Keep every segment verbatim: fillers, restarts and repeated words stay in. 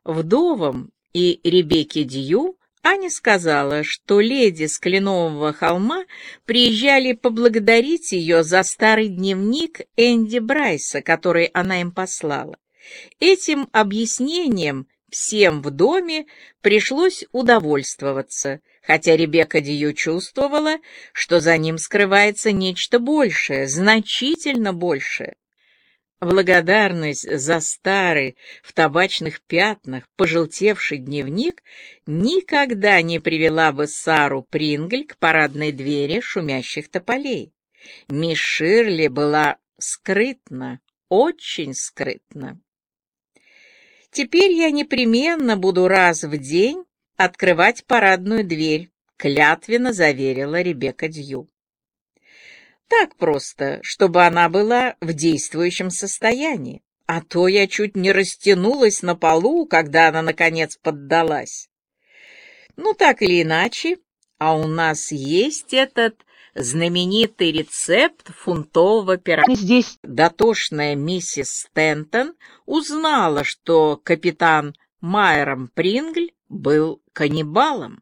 Вдовам и Ребекке Дью Аня сказала, что леди с Кленового холма приезжали поблагодарить ее за старый дневник Энди Брайса, который она им послала. Этим объяснением всем в доме пришлось удовольствоваться, хотя Ребекка Дью чувствовала, что за ним скрывается нечто большее, значительно большее. Благодарность за старый, в табачных пятнах, пожелтевший дневник никогда не привела бы Сару Прингль к парадной двери шумящих тополей. Мисс Ширли была скрытна, очень скрытна. «Теперь я непременно буду раз в день открывать парадную дверь», — клятвенно заверила Ребекка Дью. Так просто, чтобы она была в действующем состоянии, а то я чуть не растянулась на полу, когда она, наконец, поддалась. Ну, так или иначе, а у нас есть этот знаменитый рецепт фунтового пирога. Здесь дотошная миссис Стентон узнала, что капитан Майрам Прингль был каннибалом.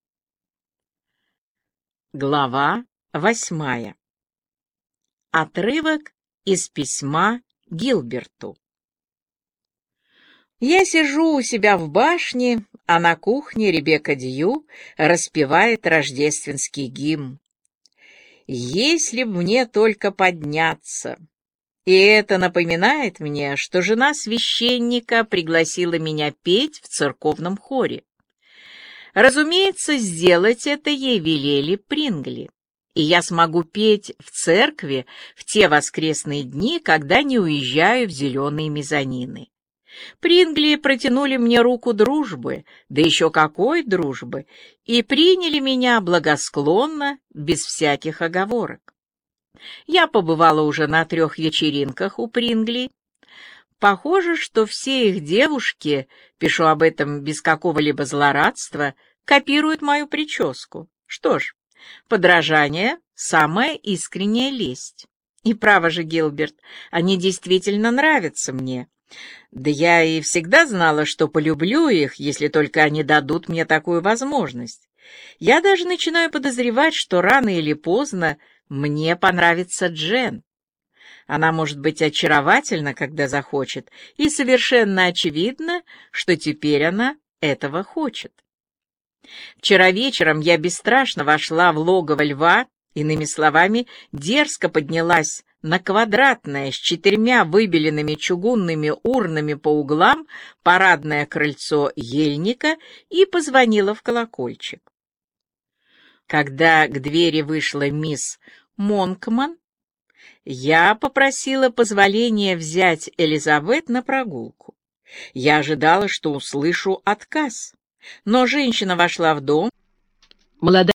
Глава восьмая. Отрывок из письма Гилберту. Я сижу у себя в башне, а на кухне Ребекка Дью распевает рождественский гимн. «Если б мне только подняться». И это напоминает мне, что жена священника пригласила меня петь в церковном хоре. Разумеется, сделать это ей велели Прингли. И я смогу петь в церкви в те воскресные дни, когда не уезжаю в зеленые мезонины. Прингли протянули мне руку дружбы, да еще какой дружбы, и приняли меня благосклонно, без всяких оговорок. Я побывала уже на трех вечеринках у Прингли. Похоже, что все их девушки, пишу об этом без какого-либо злорадства, копируют мою прическу. Что ж, подражание — самая искренняя лесть. И право же, Гилберт, они действительно нравятся мне. Да я и всегда знала, что полюблю их, если только они дадут мне такую возможность. Я даже начинаю подозревать, что рано или поздно мне понравится Джен. Она может быть очаровательна, когда захочет, и совершенно очевидно, что теперь она этого хочет. Вчера вечером я бесстрашно вошла в логово льва, иными словами, дерзко поднялась на квадратное с четырьмя выбеленными чугунными урнами по углам парадное крыльцо ельника и позвонила в колокольчик. Когда к двери вышла мисс Монкман, я попросила позволения взять Элизабет на прогулку. Я ожидала, что услышу отказ, но женщина вошла в дом. Молодая